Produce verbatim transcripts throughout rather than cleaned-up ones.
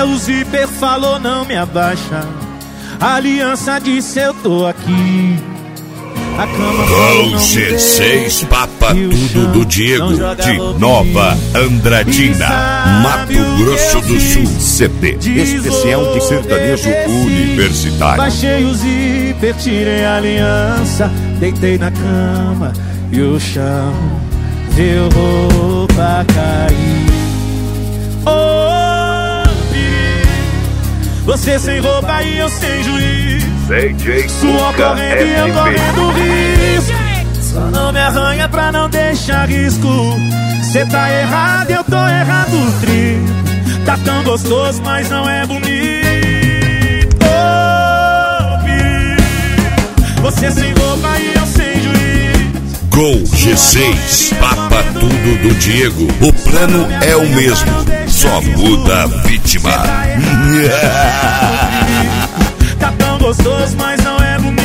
o zíper, falou não me abaixa. A aliança disse eu tô aqui. A cama com G seis Papa Tudo do Diego, de Nova Andradina, Mato Grosso do Sul. C D especial de sertanejo universitário. Baixei o zíper, tirei a aliança, deitei na cama e o chão viu roupa cair. Oh, perigo, você sem roupa e eu sem juiz. D J Sua correndo e eu correndo risco. Só não me arranha pra não deixar risco. Cê tá errado, eu tô errado, tri. Tá tão gostoso, mas não é bonito. Oh, perigo, você sem roupa e eu sem juiz. Gol G seis Papa Tudo do Diego. O plano é o mesmo, só muda a vítima. Tá tão gostoso, mas não é bonito.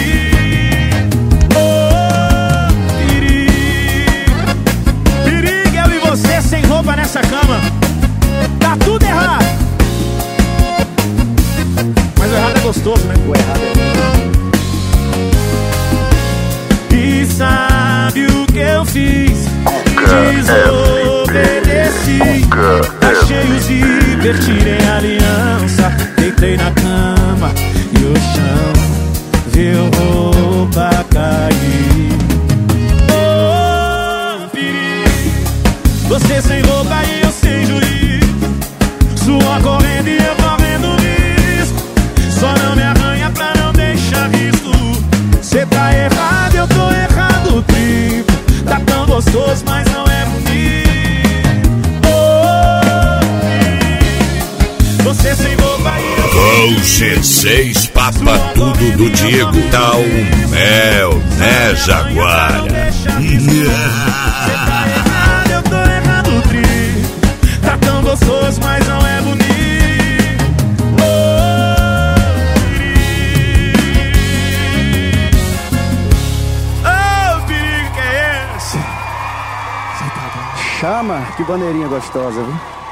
Oh, perigo, perigo, eu e você sem roupa nessa cama. Tá tudo errado. Mas o errado é gostoso, né? O errado é. E sabe o que eu fiz? Desobedeci. Achei o zíper, tirei a aliança, deitei na cama e o chão viu roupa cair. Oh, perigo, você sem roupa e eu sem juiz. Sua correndo e eu correndo risco. Só não me arranha pra não deixar risco. Cê tá errado, eu tô errado, triplo. Tá tão gostoso, mas não é bonito. Oh, perigo, você sem roupa e eu com G seis Papa Tudo do Diego, tá o mel, né, Jaguara? Eu tô errado, tri. Tá tão gostoso, mas não é bonito. Oh, perigo, que é esse? Chama, que bandeirinha gostosa, viu?